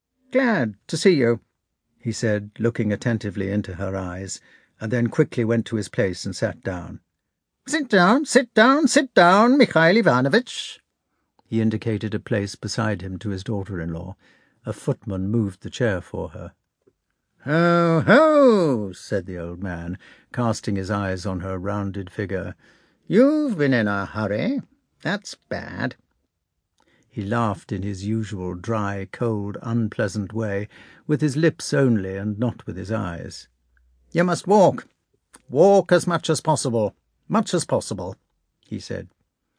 to see you," he said, looking attentively into her eyes, and then quickly went to his place and sat down. Sit down, Mikhail Ivanovitch." He indicated a place beside him to his daughter-in-law. A footman moved the chair for her. "Ho, ho," said the old man, casting his eyes on her rounded figure. "You've been in a hurry. That's bad." He laughed in his usual dry, cold, unpleasant way, with his lips only and not with his eyes. "You must walk as much as possible, he said.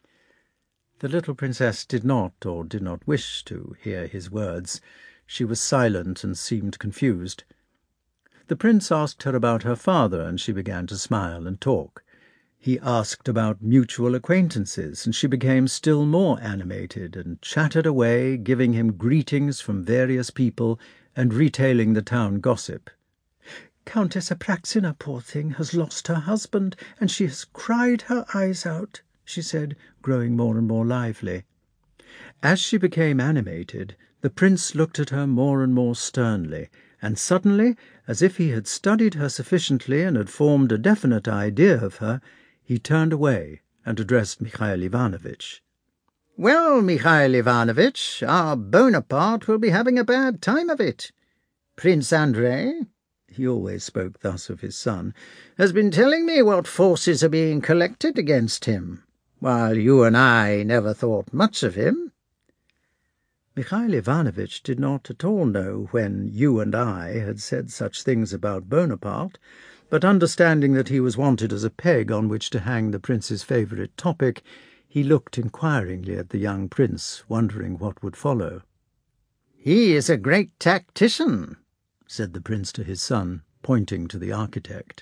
The little princess did not wish to hear his words. She was silent and seemed confused. The prince asked her about her father, and she began to smile and talk. He asked about mutual acquaintances, and she became still more animated and chattered away, giving him greetings from various people and retailing the town gossip. "Countess Apraxina, poor thing, has lost her husband, and she has cried her eyes out," she said, growing more and more lively. As she became animated, the prince looked at her more and more sternly, and suddenly, as if he had studied her sufficiently and had formed a definite idea of her, he turned away and addressed Mikhail Ivanovitch. "Well, Mikhail Ivanovitch, our Bonaparte will be having a bad time of it. Prince Andrei," he always spoke thus of his son, "has been telling me what forces are being collected against him, while you and I never thought much of him." Mikhail Ivanovitch did not at all know when "you and I" had said such things about Bonaparte, but understanding that he was wanted as a peg on which to hang the prince's favourite topic, he looked inquiringly at the young prince, wondering what would follow. "He is a great tactician," said the prince to his son, pointing to the architect.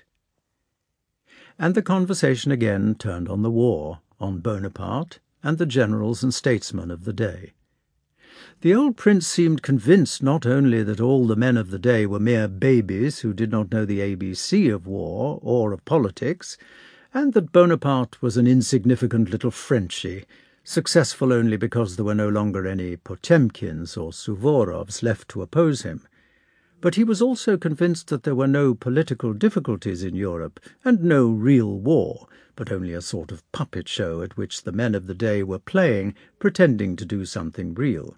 And the conversation again turned on the war, on Bonaparte, and the generals and statesmen of the day. The old prince seemed convinced not only that all the men of the day were mere babies who did not know the ABC of war or of politics, and that Bonaparte was an insignificant little Frenchie, successful only because there were no longer any Potemkins or Suvorovs left to oppose him. But he was also convinced that there were no political difficulties in Europe, and no real war, but only a sort of puppet show at which the men of the day were playing, pretending to do something real.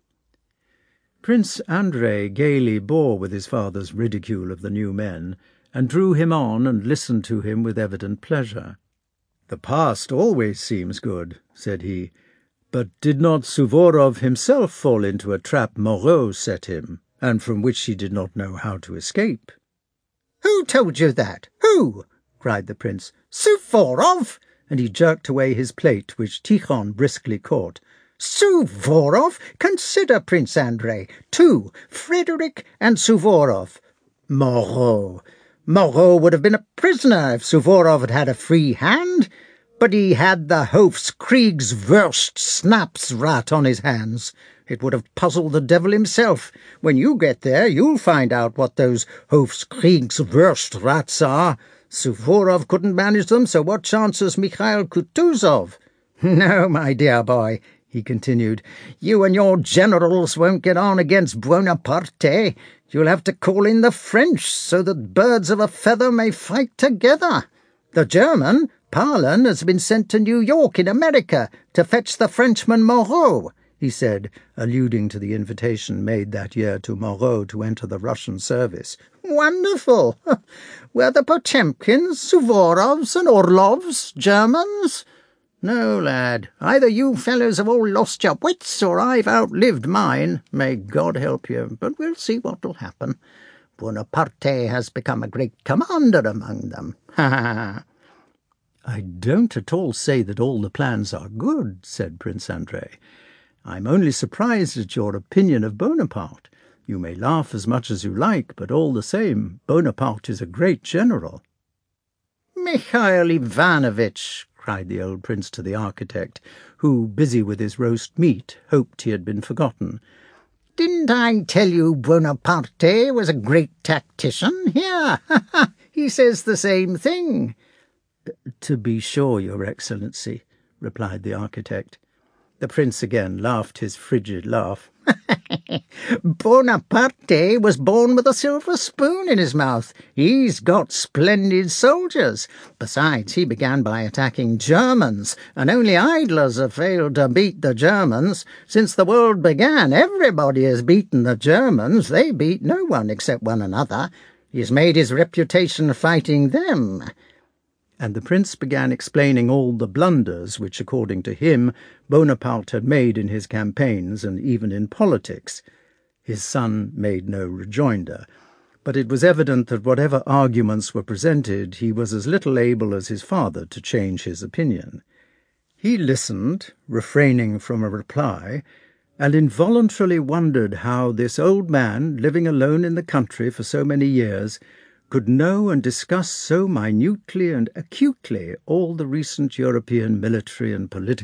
Prince Andrei gaily bore with his father's ridicule of the new men, and drew him on and listened to him with evident pleasure. "The past always seems good," said he, "but did not Suvorov himself fall into a trap Moreau set him, and from which he did not know how to escape?" "Who told you that? Who?" cried the prince. "Suvorov?" And he jerked away his plate, which Tikhon briskly caught. "Suvorov? Consider, Prince Andrei. 2, Frederick and Suvorov. Moreau would have been a prisoner if Suvorov had had a free hand, but he had the Hofkriegswurst Snapsrat on his hands. It would have puzzled the devil himself. When you get there, you'll find out what those Hofkriegswurstrats are. Suvorov couldn't manage them, so what chance has Mikhail Kutuzov? No, my dear boy," he continued, "you and your generals won't get on against Buonaparte. You'll have to call in the French so that birds of a feather may fight together. The German, Pahlen, has been sent to New York in America to fetch the Frenchman Moreau," he said, alluding to the invitation made that year to Moreau to enter the Russian service. "Wonderful! Were the Potemkins, Suvorovs and Orlovs Germans? No, lad, either you fellows have all lost your wits or I've outlived mine. May God help you, but we'll see what will happen. Buonaparte has become a great commander among them. Ha ha ha!" "I don't at all say that all the plans are good," said Prince Andrei. "I'm only surprised at your opinion of Bonaparte. You may laugh as much as you like, but all the same, Bonaparte is a great general." "Mikhail Ivanovitch," cried the old prince to the architect, who, busy with his roast meat, hoped he had been forgotten, "didn't I tell you Buonaparte was a great tactician? Here, he says the same thing." "To be sure, Your Excellency," replied the architect. The prince again laughed his frigid laugh. "Bonaparte was born with a silver spoon in his mouth. He's got splendid soldiers. Besides, he began by attacking Germans, and only idlers have failed to beat the Germans. Since the world began, everybody has beaten the Germans. They beat no one except one another. He's made his reputation fighting them." And the prince began explaining all the blunders which, according to him, Bonaparte had made in his campaigns and even in politics. His son made no rejoinder, but it was evident that whatever arguments were presented, he was as little able as his father to change his opinion. He listened, refraining from a reply, and involuntarily wondered how this old man, living alone in the country for so many years, could know and discuss so minutely and acutely all the recent European military and political